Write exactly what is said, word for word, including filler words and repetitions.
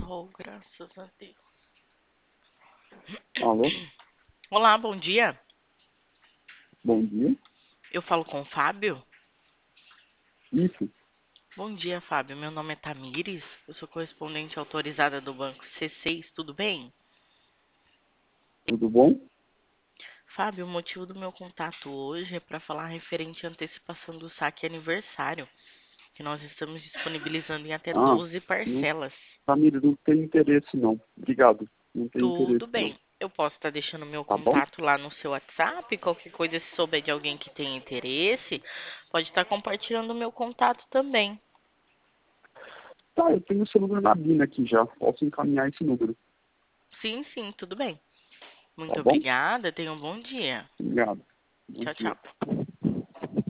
Oh, graças a Deus. Alô? Olá, bom dia. Bom dia. Eu falo com o Fábio? Isso, Bom dia, Fábio. Meu nome é Tamires. Eu sou correspondente autorizada do Banco C seis, tudo bem? tudo bom? Fábio, o motivo do meu contato hoje é para falar referente à antecipação do saque aniversário, que nós estamos disponibilizando em até Ah, doze não, parcelas. Tamires, não tem interesse não. Obrigado. Não tem Tudo interesse não. bem. Eu posso estar deixando meu Tá bom? contato lá no seu WhatsApp. Qualquer coisa, se souber de alguém que tem interesse, pode estar compartilhando o meu contato também. Tá, eu tenho o celular na Bina aqui já. Posso encaminhar esse número. Sim, sim, tudo bem. Tá Muito bom? obrigada. Tenha um bom dia. Obrigado. Bom Tchau, dia. tchau.